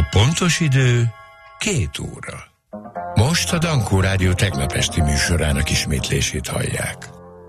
Pontos idő 2 óra. Most a Dankó Rádió tegnap esti műsorának ismétlését hallják.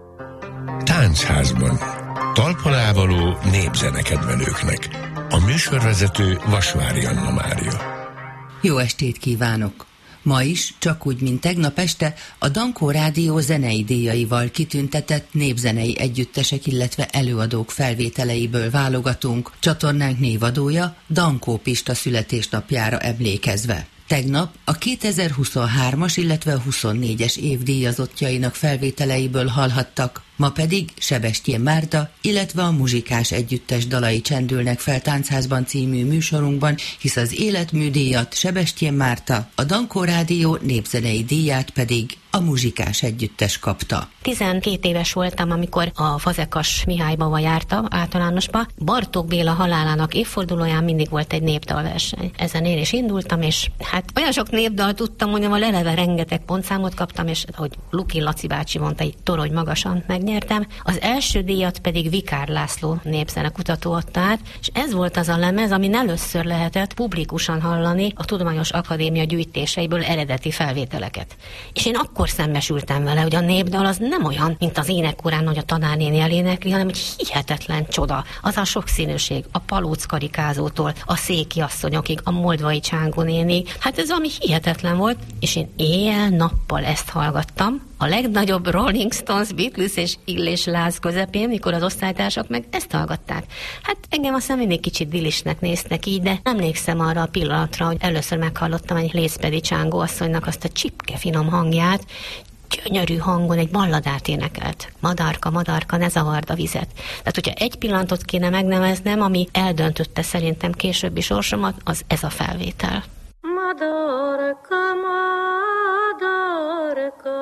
Táncházban. Talpalávaló népzenekedvelőknek. A műsorvezető Vasvári Anna Mária. Jó estét kívánok! Ma is, csak úgy, mint tegnap este, a Dankó Rádió zenei díjaival kitüntetett népzenei együttesek, illetve előadók felvételeiből válogatunk, csatornánk névadója Dankó Pista születésnapjára emlékezve. Tegnap a 2023-as, illetve a 24-es év díjazottjainak felvételeiből hallhattak, ma pedig Sebestyén Márta, illetve a Muzsikás Együttes dalai csendülnek fel Táncházban című műsorunkban, hisz az életműdíjat Sebestyén Márta, a Dankó Rádió népzenei díját pedig a Muzsikás Együttes kapta. 12 éves voltam, amikor a Fazekas Mihályba jártam általánosba. Bartók Béla halálának évfordulóján mindig volt egy népdalverseny. Ezen én is indultam, és hát olyan sok népdal tudtam, hogy eleve rengeteg pontszámot kaptam, és ahogy Luki Laci bácsi mondta, egy torony magasan megnyertem. Az első díjat pedig Vikár László népzenekutató adta át, és ez volt az a lemez, amin először lehetett publikusan hallani a Tudományos Akadémia gyűjtéseiből eredeti felvételeket. És én akkor szembesültem vele, hogy a népdal az nem olyan, mint az énekkorán, hogy a tanárnéni elénekli, hanem egy hihetetlen csoda. Az a sokszínűség, a Palóc karikázótól, a Széki asszonyokig, a Moldvai Csángó nénig. Hát ez valami hihetetlen volt, és én éjjel-nappal ezt hallgattam, a legnagyobb Rolling Stones, Beatles és Illés láz közepén, mikor az osztálytársak meg ezt hallgatták. Hát engem aztán mindig kicsit dilisnek néznek így, de emlékszem arra a pillanatra, hogy először meghallottam egy Lészpedi Csángó asszonynak azt a csipke finom hangját, gyönyörű hangon egy balladát énekelt. Madarka, madarka, ne zavard a vizet. Tehát, hogyha egy pillanatot kéne megneveznem, ami eldöntötte szerintem későbbi sorsomat, az ez a felvétel. Madarka, madarka,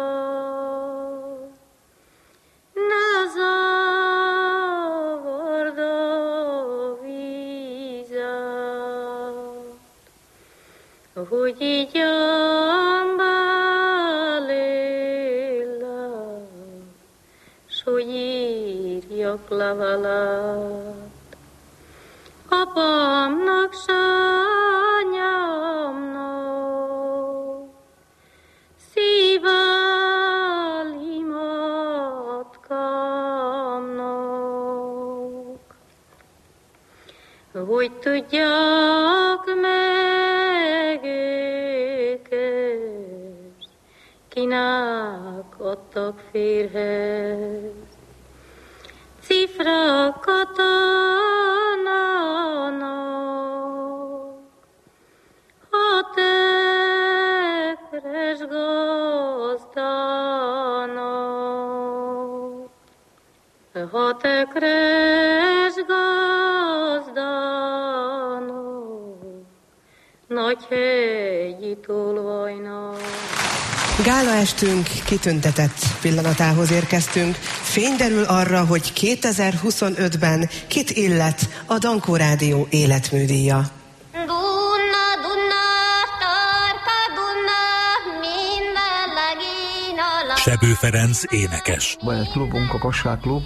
ne zavard a vizet, hogy így hogy írjak levelet apámnak, sanyámnak, szívvel imádkámnak, hogy tudják meg őket, kinek adtak férhez. Cifrakat adnának, hat ekres gazdának, hat ekres gazdának, nagy hegyi tolvajnak. Gálaestünk kitüntetett pillanatához érkeztünk. Fény derül arra, hogy 2025-ben kit illet a Dankó Rádió életműdíja. Sebő Ferenc énekes. Van egy klubunk, a Kassák Klub,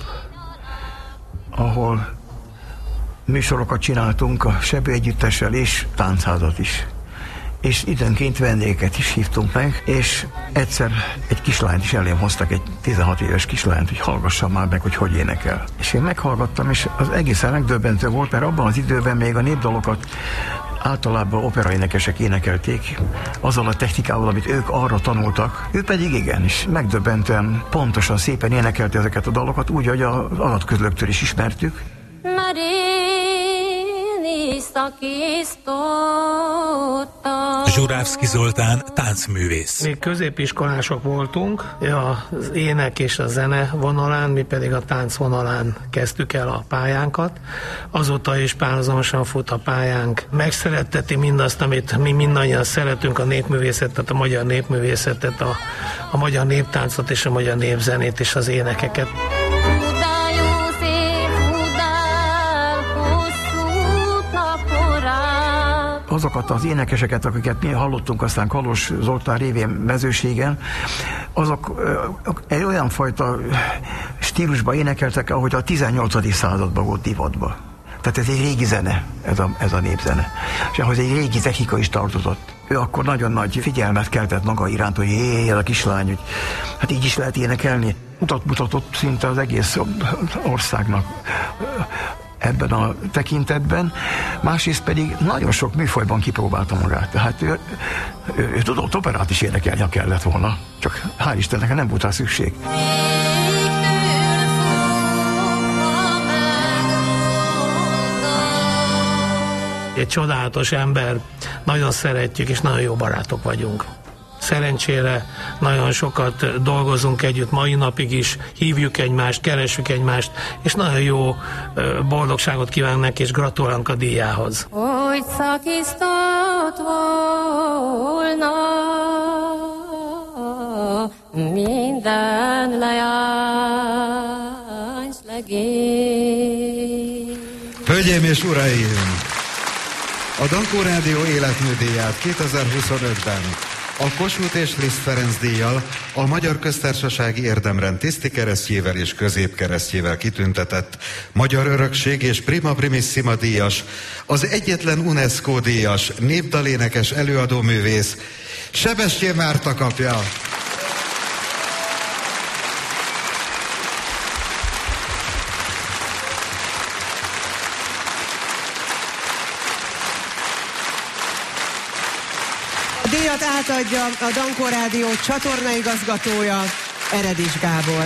ahol műsorokat csináltunk a Sebő Együttessel és táncházat is. És időnként vendégeket is hívtunk meg, és egyszer egy kislányt is elém hoztak, egy 16 éves kislányt, hogy hallgassam már meg, hogy énekel. És én meghallgattam, és az egészen megdöbbentő volt, mert abban az időben még a népdalokat általában operaénekesek énekelték, azzal a technikával, amit ők arra tanultak. Ő pedig igenis, megdöbbentően pontosan szépen énekelte ezeket a dalokat, úgy, hogy az adatközlőktől is ismertük. Zsurávszky Zoltán táncművész. Mi középiskolások voltunk, az ének és a zene vonalán, mi pedig a tánc vonalán kezdtük el a pályánkat. Azóta is párhuzamosan fut a pályánk. Megszeretteti mindazt, amit mi mindannyian szeretünk, a népművészetet, a magyar népművészetet, a magyar néptáncot és a magyar népzenét és az énekeket. Azokat az énekeseket, akiket mi hallottunk aztán Kalos Zoltán révén mezőségen, azok egy olyan fajta stílusban énekeltek, ahogy a 18. században volt divatban. Tehát ez egy régi zene, ez a népzene. És ahhoz egy régi technika is tartozott. Ő akkor nagyon nagy figyelmet keltett maga iránt, hogy ez a kislány, hogy hát így is lehet énekelni. Mutatott szinte az egész országnak ebben a tekintetben. Másrészt pedig nagyon sok műfajban kipróbálta magát. Tehát ő tudott operát is énekelni, ha kellett volna. Csak hál' Istennek nem volt rá szükség. Egy csodálatos ember, nagyon szeretjük, és nagyon jó barátok vagyunk. Szerencsére nagyon sokat dolgozunk együtt mai napig is, hívjuk egymást, keressük egymást, és nagyon jó boldogságot kívánunk neki, és gratulálunk a díjához. Hogy szakiztott volna minden leány legény. Hölgyeim és uraim! A Dankó Rádió életműdíját 2025-ben a Kossuth és Liszt Ferenc díjjal, a Magyar Köztársasági Érdemrend tisztikeresztjével és középkeresztjével kitüntetett Magyar Örökség és Prima Primissima díjas, az egyetlen UNESCO díjas népdalénekes előadóművész Sebestyén Márta kapja. A díjat átadja a Dankó Rádió csatornaigazgatója, Eredis Gábor.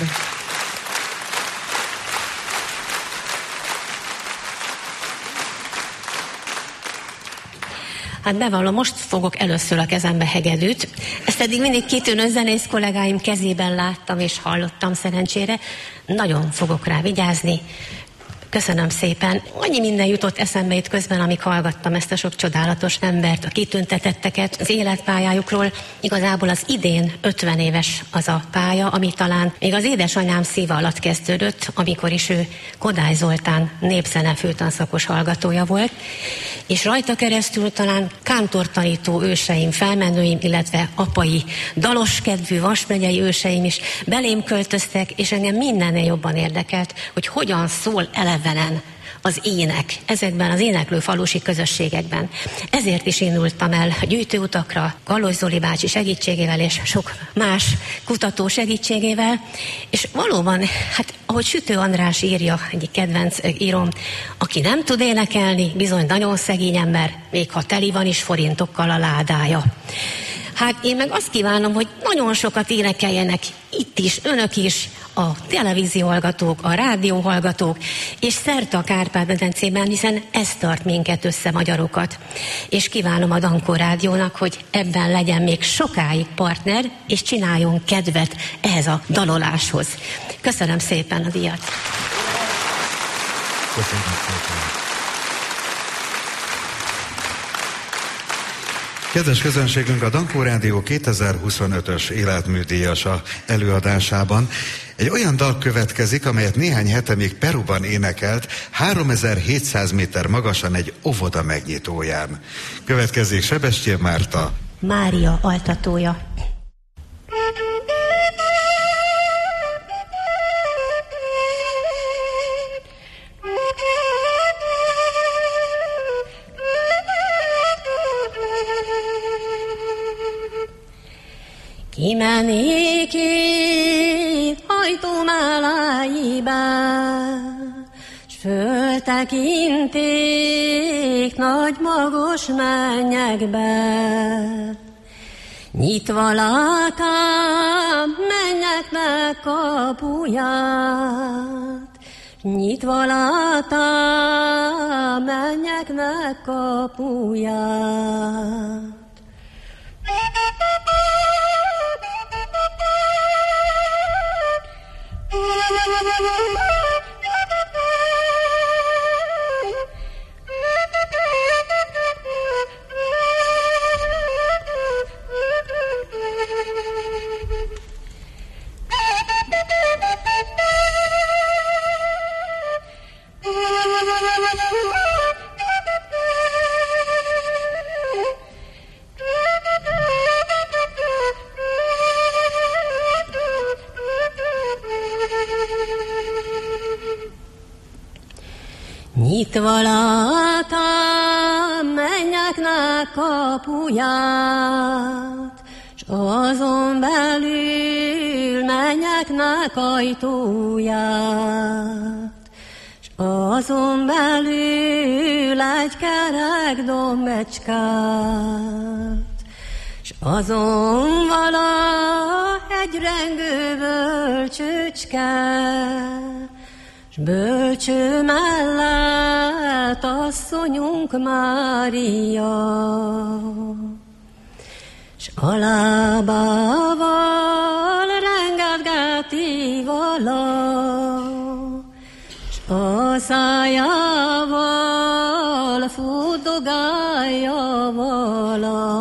Hát bevallom, most fogok először a kezembe hegedűt. Ezt eddig mindig kitűnő zenész kollégáim kezében láttam és hallottam szerencsére. Nagyon fogok rá vigyázni. Köszönöm szépen. Annyi minden jutott eszembe itt közben, amíg hallgattam ezt a sok csodálatos embert, a kitüntetetteket, az életpályájukról. Igazából az idén 50 éves az a pálya, ami talán még az édesanyám szíve alatt kezdődött, amikor is ő Kodály Zoltán népzene főtanszakos hallgatója volt, és rajta keresztül talán kántortanító őseim, felmenőim, illetve apai dalos kedvű vasmegyei őseim is belém költöztek, és engem mindennél jobban érdekelt, hogy hogyan szól elevenen az ének ezekben az éneklő falusi közösségekben. Ezért is indultam el a gyűjtőutakra, Gallos Zoli bácsi segítségével és sok más kutató segítségével, és valóban, hát ahogy Sütő András írja, egyik kedvenc íróm, aki nem tud énekelni, bizony nagyon szegény ember, még ha teli van is forintokkal a ládája. Hát én meg azt kívánom, hogy nagyon sokat énekeljenek itt is, önök is, a televízióhallgatók, a rádióhallgatók, és szerte a Kárpát-medencében, hiszen ez tart minket össze, magyarokat. És kívánom a Dankó Rádiónak, hogy ebben legyen még sokáig partner, és csináljon kedvet ehhez a daloláshoz. Köszönöm szépen a díjat! Köszönöm szépen! Kedves közönségünk, a Dankó Rádió 2025-ös életműdíjasa előadásában egy olyan dal következik, amelyet néhány hete még Peruban énekelt, 3700 méter magasan egy óvoda megnyitóján. Következik Sebestyén Márta. Mária altatója. Kimennék én ajtómáláiba, s föltekinték nagy magos mennyekbe. Nyitva látám mennyeknek kapuját, nyitva látám mennyeknek kapuját. Nyitva látám mennyeknek kapuját, s azon belül mennyeknek ajtóját, s azon belül egy kerek dombecskát, s azon vala egy rengő bölcsőcske, s bölcső mellett asszonyunk Mária, s a lábával rengetgeti vala, s a szájával furdogálja vala.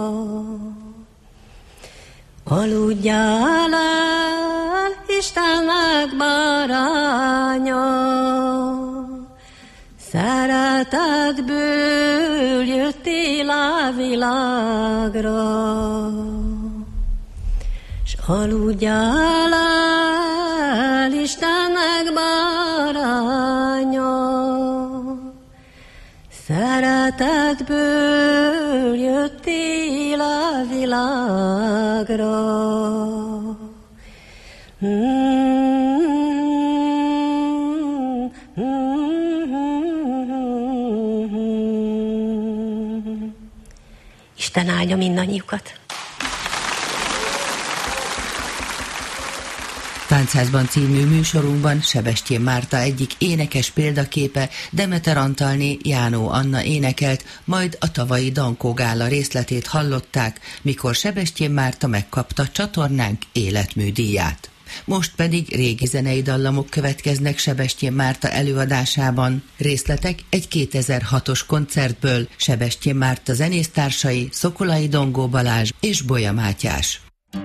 Aludjál el, Istennek báránya, szeretetből jöttél a világra, s aludjál el, Istennek báránya, szeretetből jöttél a világra. Isten áldja mindannyiukat! Táncházban című műsorunkban Sebestyén Márta egyik énekes példaképe, Demeter Antalné Jánó Anna énekelt, majd a tavalyi Dankó gála részletét hallották, mikor Sebestyén Márta megkapta csatornánk életműdíját. Most pedig régi zenei dallamok következnek Sebestyén Márta előadásában. Részletek egy 2006-os koncertből, Sebestyén Márta zenésztársai Szokolai Dongó Balázs és Bolya Mátyás.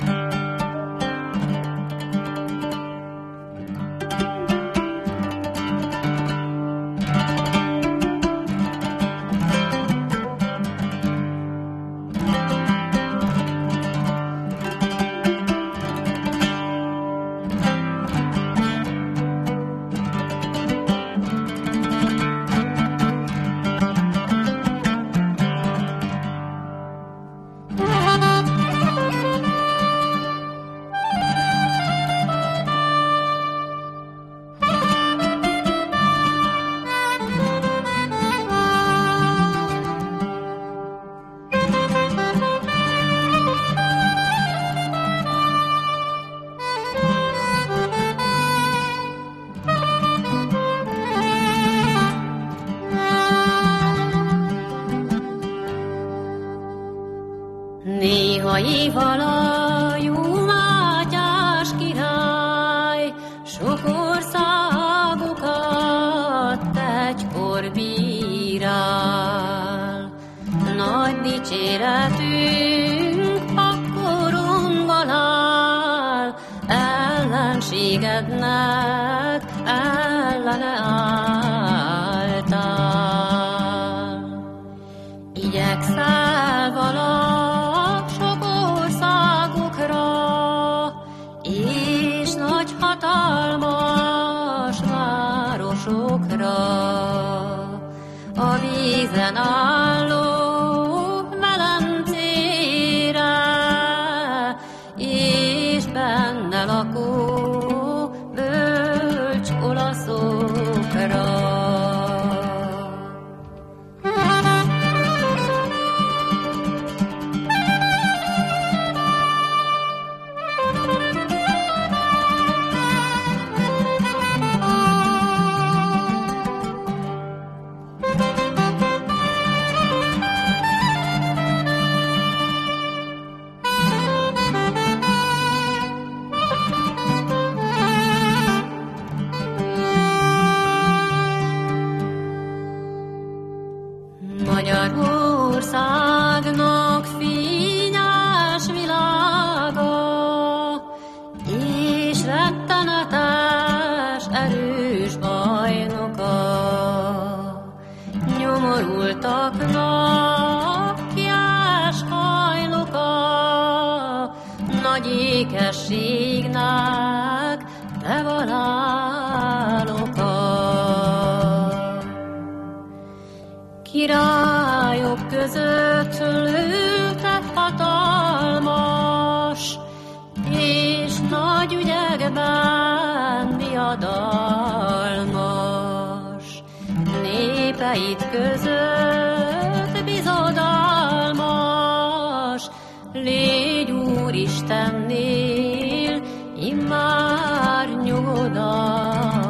Néhai valajú Mátyás király sok országokat egykor bírál. Nagy dicséretünk akkoron áll, ellenségednek ellene álltál. Igyekszel vala és nagy hatalmas városokra, a vízen álló Velencére, és benne lakó bölcs olaszokra. Magyarországnak fényes világa, és rettenetes erős bajnoka. Nyomorultaknak kiás hajnoka, nagy ékességnek te valál oka. között lőtte hatalmas, és nagy ügyekben diadalmas, népeit között bizodalmas, légy Úristennél immár nyugodalmas.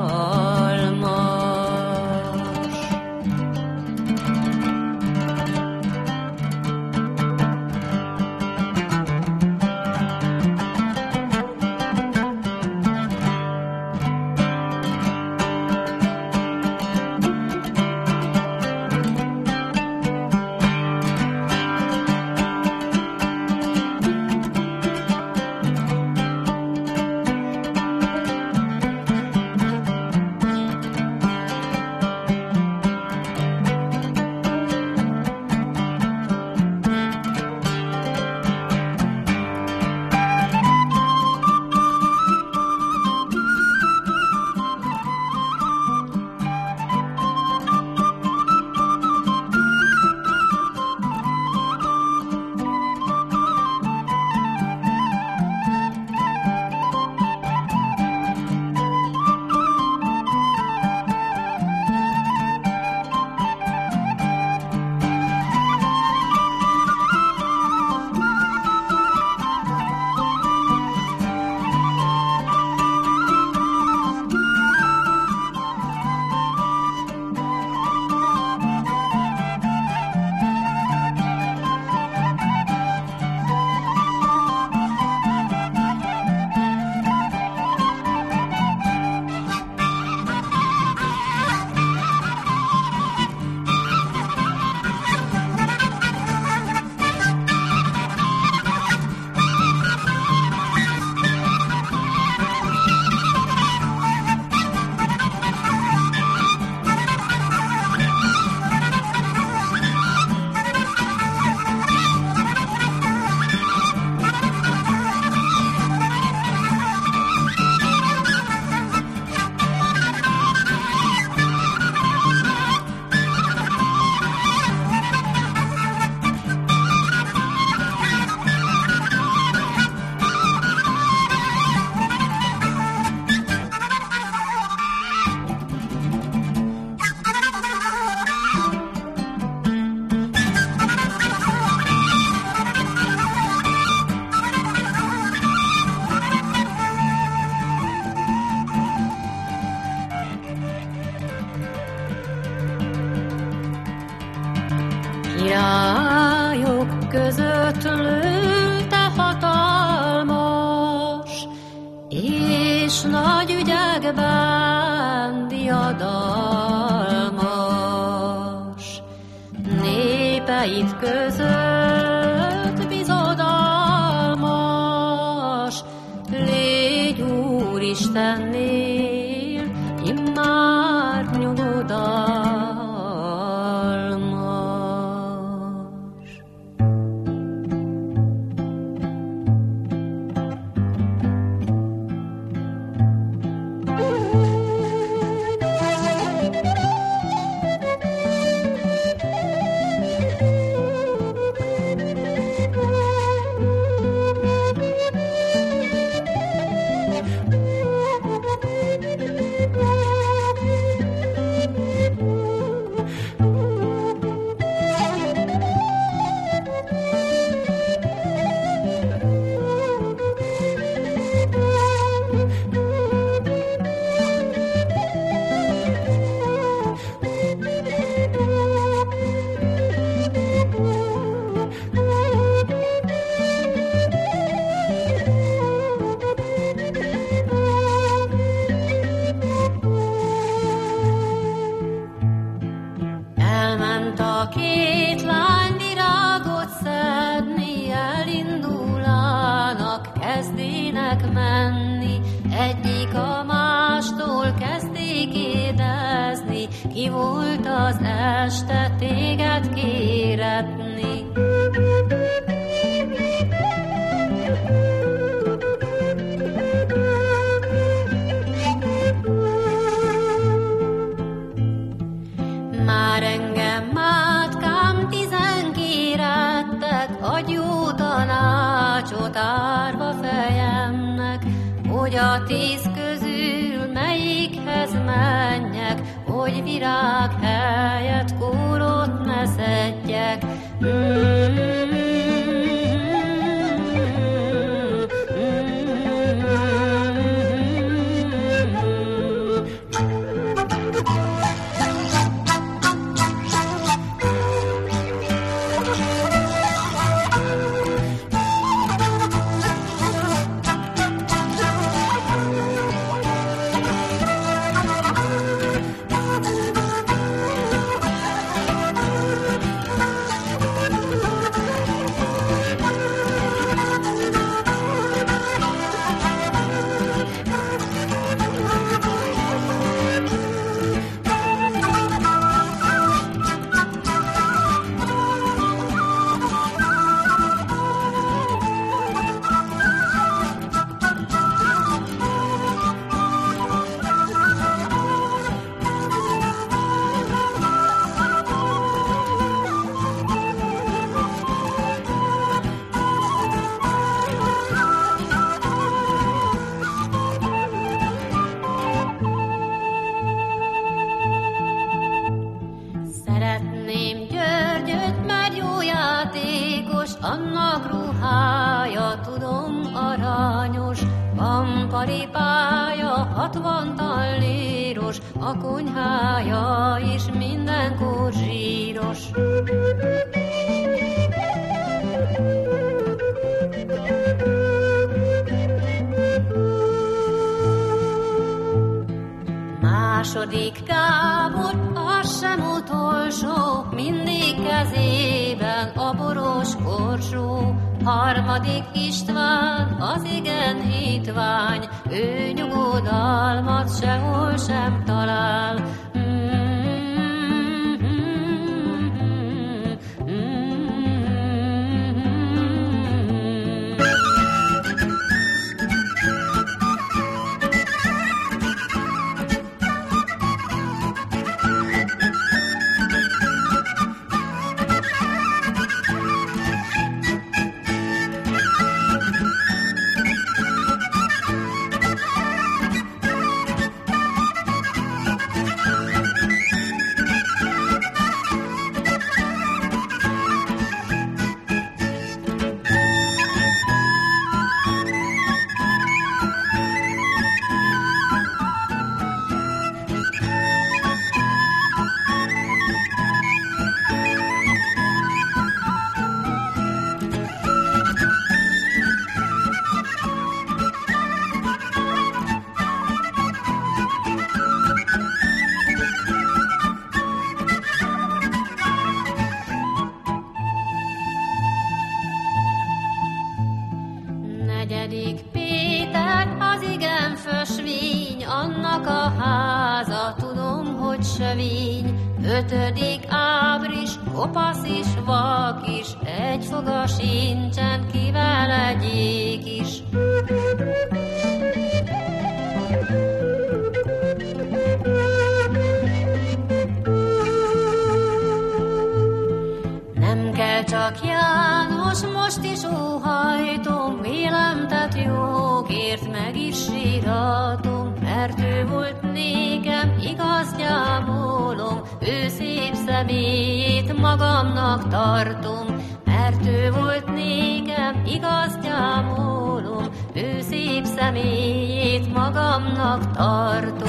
Királyok között lőtte hatalmas, és nagy ügyekben diadalmas, népeit között bizodalmas, légy Úristennél immár nyugodalmas. Ki volt az este téged kéretni? Már engem mátkám 10 kéretni. vagy jó tanácsot árva fejemnek, hogy a 10 közül melyikhez menjek, hogy virág helyett kórot ne szedjek. Annak ruhája, tudom, aranyos, van paripája, 60 talléros, a konyhája is mindenkor zsíros. Második Gábor, az sem utolsó, mindig kezében a boros korsó. Harmadik István, az igen hitvány, ő nyugodalmat sehol sem talál. Negyedik Péter, az igen fösvény, annak a háza, tudom, hogy sövény. Ötödik Ábris, kopasz és vak is, egy foga sincsen, kivel egyik is. Nem kell csak János, most is óhajtom, vélemtett jogért meg is sírhatom, mert ő volt nékem, igaz gyámolom, ő szép személyét magamnak tartom, mert ő volt nékem, igaz gyámolom, ő szép személyét magamnak tartom.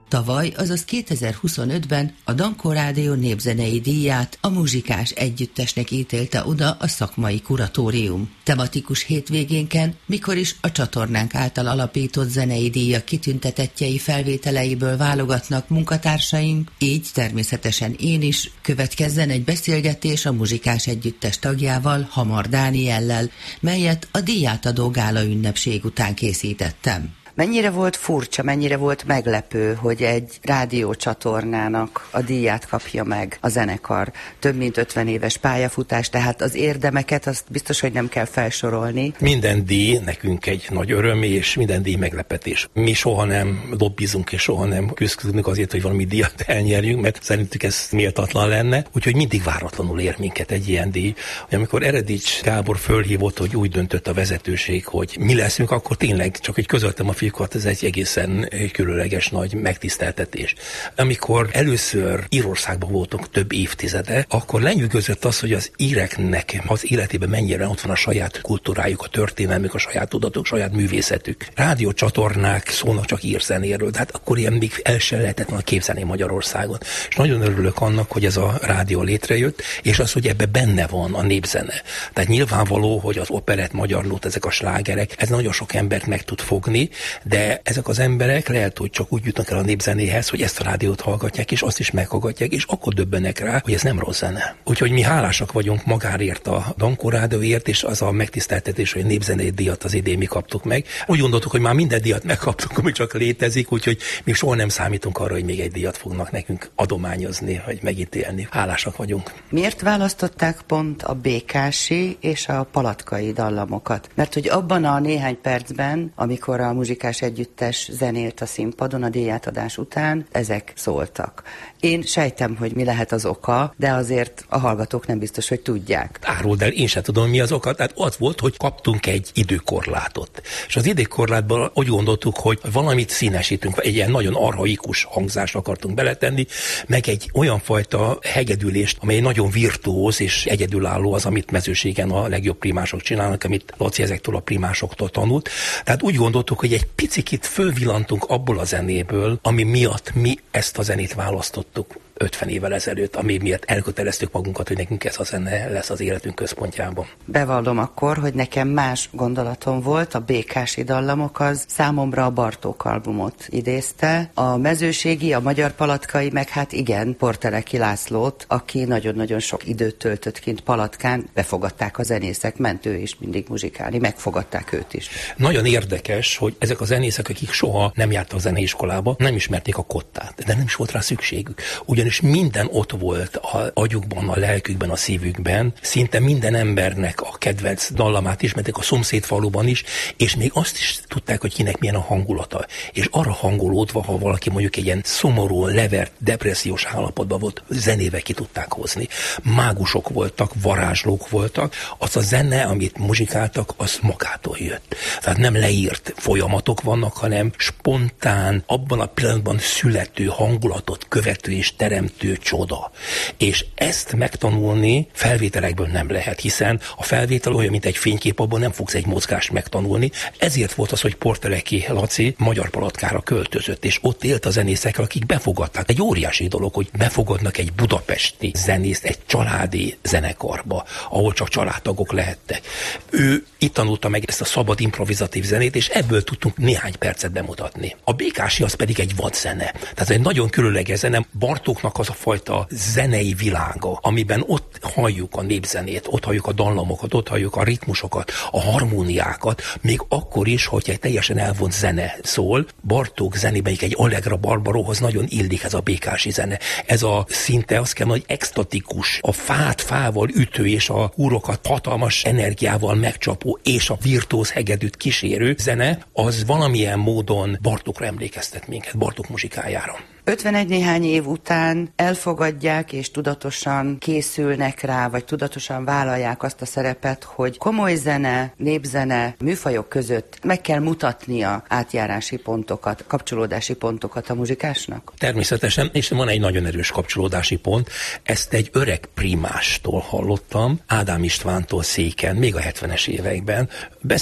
Tavaly, azaz 2025-ben a Dankó Rádió népzenei díját a muzsikás együttesnek ítélte oda a szakmai kuratórium. Tematikus hétvégénken, mikor is a csatornánk által alapított zenei díjak kitüntetettjei felvételeiből válogatnak munkatársaink, így természetesen én is, következzen egy beszélgetés a muzsikás együttes tagjával, Hamar Dániellel, melyet a díjátadó gála ünnepség után készítettem. Mennyire volt furcsa, mennyire volt meglepő, hogy egy rádiócsatornának a díját kapja meg a zenekar? Több mint 50 éves pályafutás, tehát az érdemeket azt biztos, hogy nem kell felsorolni. Minden díj nekünk egy nagy öröm, és minden díj meglepetés. Mi soha nem lobbizunk, és soha nem küzdünk azért, hogy valami díjat elnyerjünk, mert szerintük ez méltatlan lenne. Úgyhogy mindig váratlanul ér minket egy ilyen díj. Amikor Eredics Gábor fölhívott, hogy úgy döntött a vezetőség, hogy mi leszünk, akkor tényleg csak hogy közöltem a fiúkat, ez egy egészen különleges nagy megtiszteltetés. Amikor először Írországban voltunk több évtizede, akkor lenyűgözött az, hogy az íreknek az életében mennyire ott van a saját kultúrájuk, a történelmük, a saját tudatuk, saját művészetük. Rádiócsatornák szólnak csak írzenéről, de hát akkor ilyen még el sem lehetett volna képzelni Magyarországon. És nagyon örülök annak, hogy ez a rádió létrejött, és az, hogy ebbe benne van a népzene. Tehát nyilvánvaló, hogy az operett, magyarlót, ezek a slágerek, ez nagyon sok embert meg tud fogni, de ezek az emberek lehet, hogy csak úgy jutnak el a népzenéhez, hogy ezt a rádiót hallgatják, és azt is meghallgatják, és akkor döbbenek rá, hogy ez nem rossz zene. Úgyhogy mi hálásak vagyunk magárért a Dankó Rádióért, és az a megtiszteltetés, hogy népzenei díjat az idén mi kaptuk meg. Úgy gondoltuk, hogy már minden díjat megkaptunk, ami csak létezik, úgyhogy mi soha nem számítunk arra, hogy még egy díjat fognak nekünk adományozni, vagy megítélni. Hálásak vagyunk. Miért választották pont a békási és a palatkai dallamokat? Mert hogy abban a néhány percben, amikor a muzsikás együttes zenélt a színpadon a díjátadás után, ezek szóltak. Én sejtem, hogy mi lehet az oka, de azért a hallgatók nem biztos, hogy tudják. Áruld el, én sem tudom, mi az oka. Tehát az volt, hogy kaptunk egy időkorlátot. És az időkorlátban úgy gondoltuk, hogy valamit színesítünk, egy ilyen nagyon archaikus hangzást akartunk beletenni, meg egy olyan fajta hegedülést, amely nagyon virtuóz és egyedülálló az, amit mezőségen a legjobb primások csinálnak, amit Laci ezektől a primásoktól tanult. Tehát úgy gondoltuk, hogy egy picikit fölvillantunk abból a zenéből, ami miatt mi ezt a zenét választottuk 50 évvel ezelőtt, ami miatt elköteleztük magunkat, hogy nekünk ez a zene lesz az életünk központjában. Bevallom akkor, hogy nekem más gondolatom volt, a békási dallamok az számomra a Bartók albumot idézte, a mezőségi, a magyar palatkai, meg hát igen, Porteleki Lászlót, aki nagyon-nagyon sok időt töltött kint Palatkán, befogadták a zenészek, ment ő is mindig muzsikálni, megfogadták őt is. Nagyon érdekes, hogy ezek a zenészek, akik soha nem jártak zeneiskolába, nem ismerték a kottát, de nem is volt rá szükségük. Ugyanis minden ott volt a agyukban, a lelkükben, a szívükben, szinte minden embernek a kedvenc dallamát ismerték, a szomszédfaluban is, és még azt is tudták, hogy kinek milyen a hangulata. És arra hangolódva, ha valaki mondjuk egy ilyen szomorú, levert, depressziós állapotban volt, zenével ki tudták hozni. Mágusok voltak, varázslók voltak, az a zene, amit muzsikáltak, az magától jött. Tehát nem leírt folyamatok vannak, hanem spontán, abban a pillanatban születő hangulatot követő és teremtő csoda. És ezt megtanulni felvételekből nem lehet, hiszen a felvétel olyan, mint egy fénykép, abban nem fogsz egy mozgást megtanulni. Ezért volt az, hogy Porteleki Laci Magyar Palatkára költözött, és ott élt a zenészekkel, akik befogadták. Egy óriási dolog, hogy befogadnak egy budapesti zenészt egy családi zenekarba, ahol csak családtagok lehettek. Ő itt tanulta meg ezt a szabad improvizatív zenét, és ebből tudtunk néhány percet bemutatni. A békási az pedig egy vadzene. Tehát egy nagyon különleges zene. Bartóknak az a fajta zenei világa, amiben ott halljuk a népzenét, ott halljuk a dallamokat, ott halljuk a ritmusokat, a harmóniákat, még akkor is, hogyha egy teljesen elvont zene szól. Bartók zenében egy Allegra Barbaróhoz nagyon illik ez a békási zene. Ez a szinte azt kell, hogy extatikus, a fát fával ütő és a úrokat hatalmas energiával megcsapó és a virtuóz hegedűt kísérő zene, az valamilyen módon Bartókra emlékeztet minket, Bartók muzsikájára. 51 néhány év után elfogadják és tudatosan készülnek rá, vagy tudatosan vállalják azt a szerepet, hogy komoly zene, népzene, műfajok között meg kell mutatnia átjárási pontokat, kapcsolódási pontokat a muzsikásnak? Természetesen, és van egy nagyon erős kapcsolódási pont. Ezt egy öreg primástól hallottam, Ádám Istvántól Széken, még a 70-es években.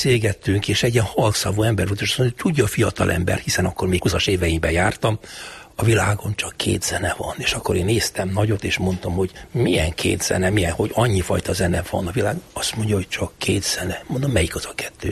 Beszélgettünk, és egy ilyen halkszavú ember volt, és azt mondja, hogy tudja a fiatal ember, hiszen akkor még 20-as éveimben jártam, a világon csak 2 zene van. És akkor én néztem nagyot, és mondtam, hogy milyen 2 zene, hogy annyi fajta zene van a világon. Azt mondja, hogy csak 2 zene. Mondom, melyik az a 2?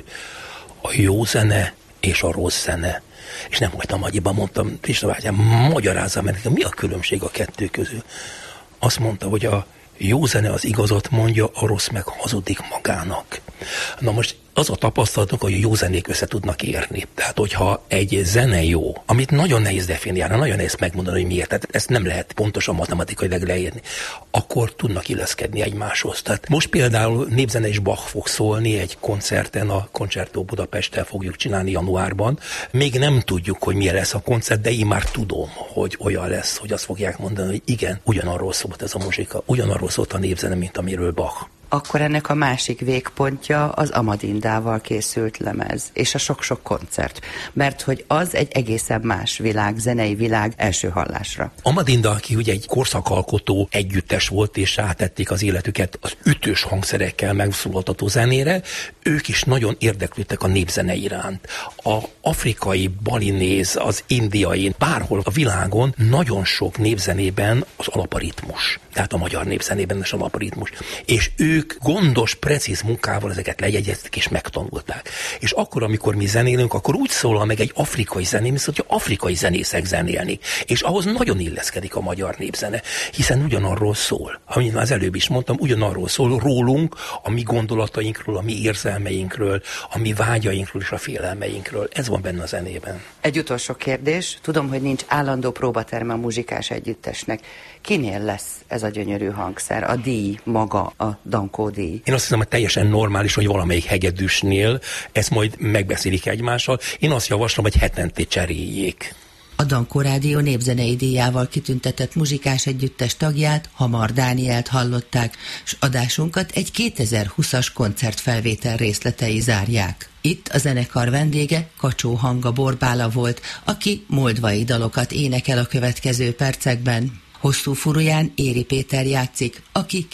A jó zene és a rossz zene. És nem voltam agyiban, mondtam, Pista bátyám, magyarázzam meg, mi a különbség a 2 közül? Azt mondta, hogy a jó zene az igazat mondja, a rossz meg hazudik magának. Na most az a tapasztalatunk, hogy a jó zenék össze tudnak érni. Tehát, hogyha egy zene jó, amit nagyon nehéz definiálni, nagyon nehéz megmondani, hogy miért, tehát ezt nem lehet pontosan matematikailag leírni, akkor tudnak illeszkedni egymáshoz. Tehát most például népzene és Bach fog szólni egy koncerten, a Concerto Budapesttel fogjuk csinálni januárban. Még nem tudjuk, hogy milyen lesz a koncert, de én már tudom, hogy olyan lesz, hogy azt fogják mondani, hogy igen, ugyanarról szólt ez a muzsika, ugyanarról szólt a népzene, mint amiről Bach. Akkor ennek a másik végpontja az Amadindával készült lemez, és a sok-sok koncert, mert hogy az egy egészen más világ, zenei világ első hallásra. Amadinda, aki ugye egy korszakalkotó együttes volt, és rátették az életüket az ütős hangszerekkel megszólaltató zenére, ők is nagyon érdeklődtek a népzene iránt. A afrikai, balinéz, az indiai, bárhol a világon nagyon sok népzenében az alaparitmus. Tehát a magyar népzenében az alaparitmus. És ők gondos, precíz munkával ezeket lejegyezték és megtanulták. És akkor, amikor mi zenélünk, akkor úgy szólal meg egy afrikai zeném, mint hogy afrikai zenészek zenélni. És ahhoz nagyon illeszkedik a magyar népzene, hiszen ugyanarról szól. Amit az előbb is mondtam, ugyanarról szól rólunk, a mi gondolatainkról, a mi érzelmeinkről, a mi vágyainkról és a félelmeinkről. Ez van benne a zenében. Egy utolsó kérdés. Tudom, hogy nincs állandó próbaterme a muzsikás együttesnek. Kinél lesz ez a gyönyörű hangszer? A díj maga, a Dankó díj? Én azt hiszem, hogy teljesen normális, hogy valamelyik hegedűsnél ezt majd megbeszélik egymással. Én azt javaslom, hogy hetente cseréljék. A Dankó Rádió népzenei díjával kitüntetett muzsikás együttes tagját, Hamar Dánielt hallották, s adásunkat egy 2020-as koncertfelvétel részletei zárják. Itt a zenekar vendége Kacsó Hanga Borbála volt, aki moldvai dalokat énekel a következő percekben. Hosszú furuján Éri Péter játszik, aki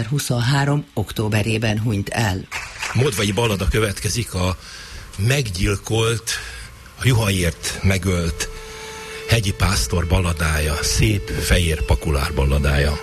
2023. októberében hunyt el. Moldvai ballada következik, a meggyilkolt, a juhaért megölt hegyi pásztor balladája, szép fehér pakulár balladája.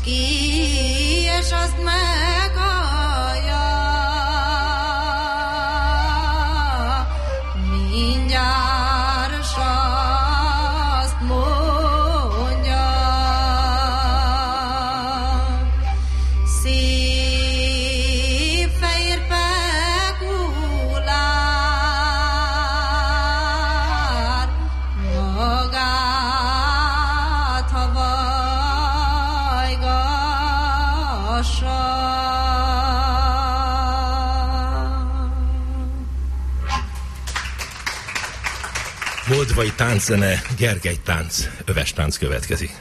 és azt meghallja. Mindjárt s azt mondja, szép fehér pekulár, magát ha vajgassa. Moldvai tánczene, Gergely tánc, öves tánc következik.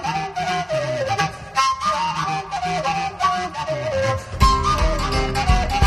Thank you.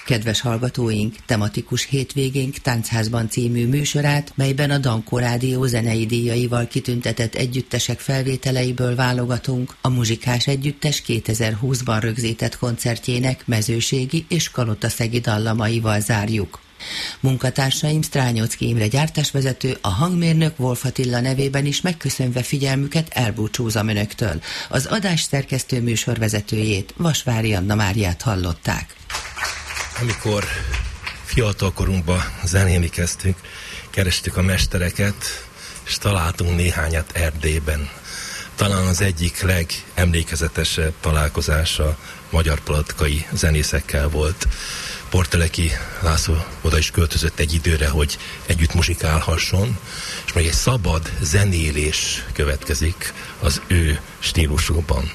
Kedves hallgatóink, tematikus hétvégénk Táncházban című műsorát, melyben a Dankó Rádió zenei díjaival kitüntetett együttesek felvételeiből válogatunk, a Muzsikás Együttes 2020-ban rögzített koncertjének mezőségi és kalotaszegi dallamaival zárjuk. Munkatársaim Strányocki Imre gyártásvezető, a hangmérnök Wolf Attila nevében is megköszönve figyelmüket elbúcsúzom önöktől. Az adás szerkesztő műsorvezetőjét, Vasvári Anna Máriát hallották. Amikor fiatalkorunkban zenélni kezdtünk, kerestük a mestereket, és találtunk néhányat Erdélyben. Talán az egyik legemlékezetesebb találkozása magyar politikai zenészekkel volt. Porteleki László oda is költözött egy időre, hogy együtt muzsikálhasson, és meg egy szabad zenélés következik az ő stílusukban.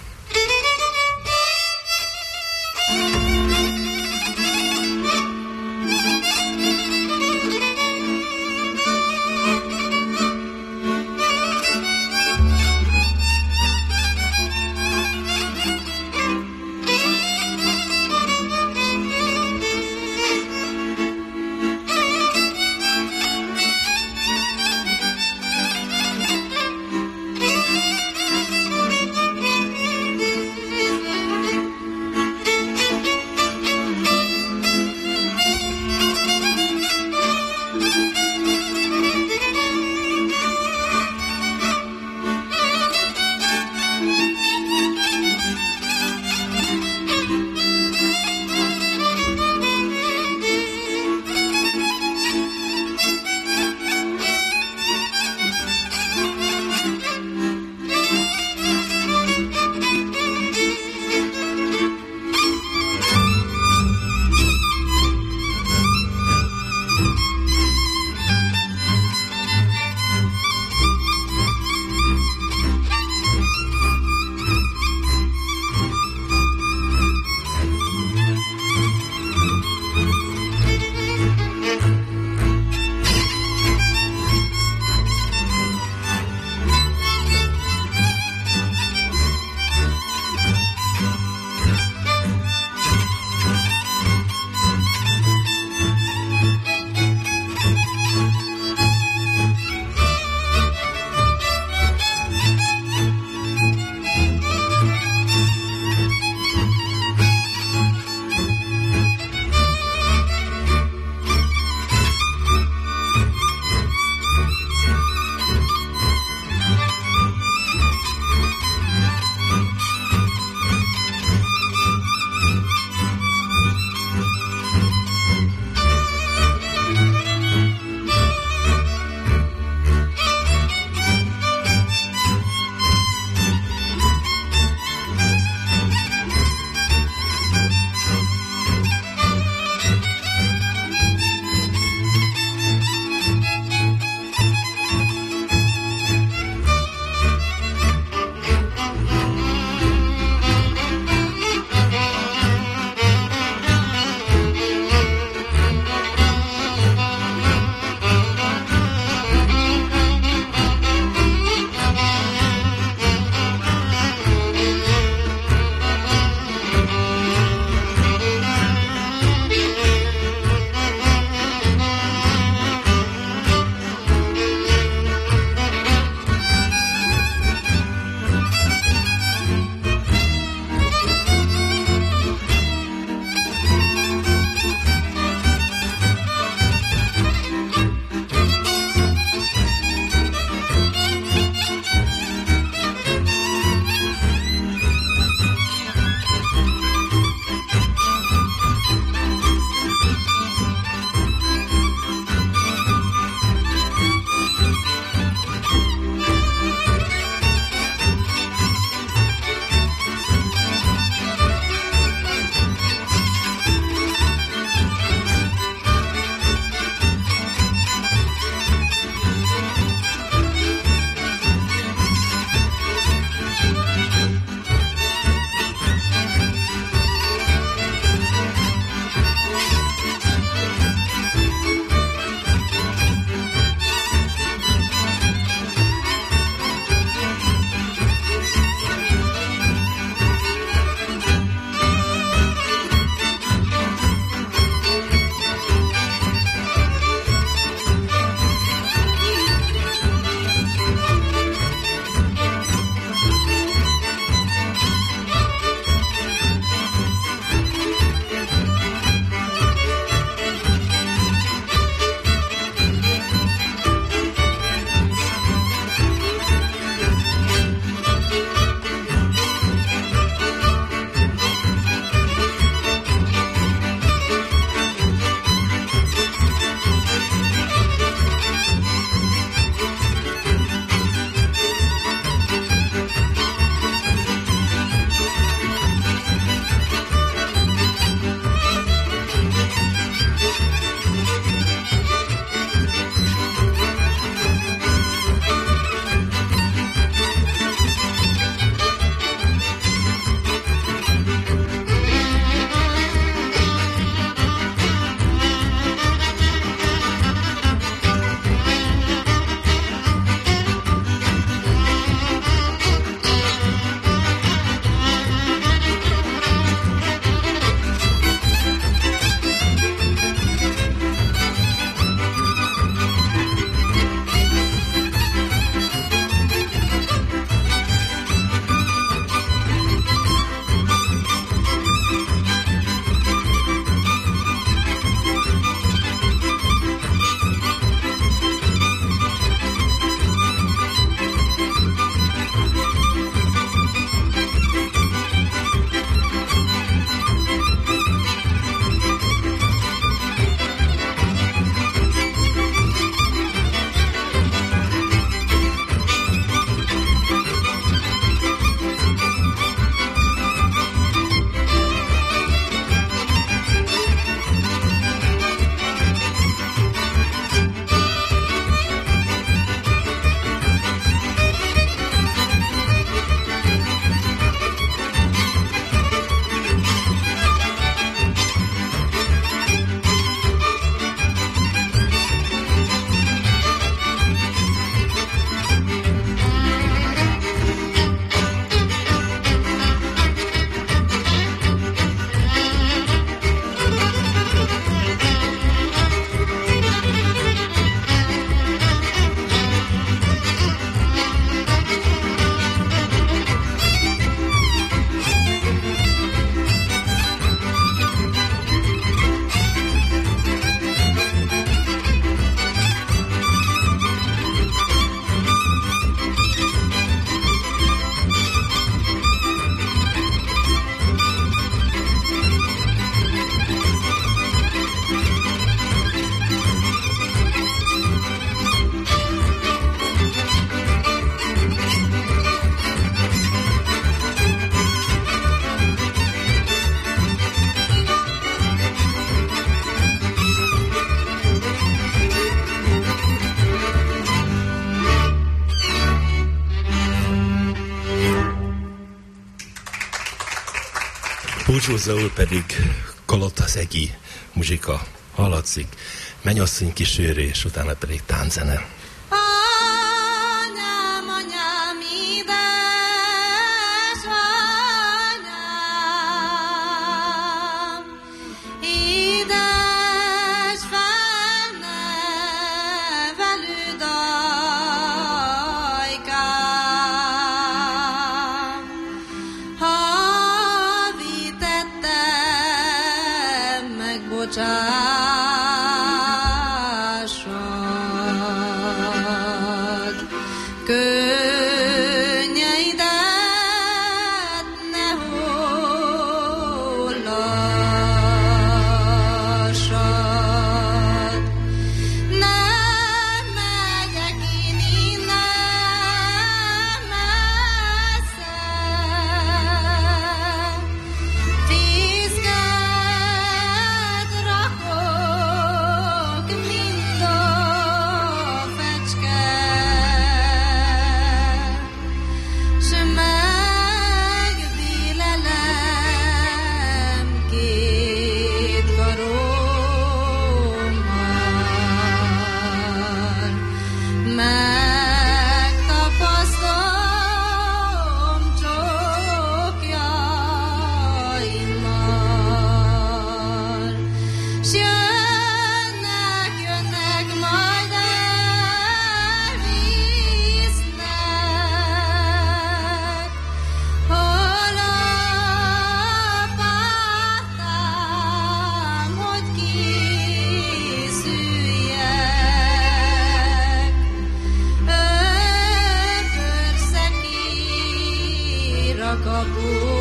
búcsúzóul pedig Kolott az egi muzsika hallatszik, Mennyasszony kísérő, és utána pedig tánczene.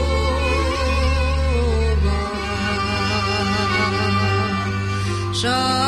Kapuba.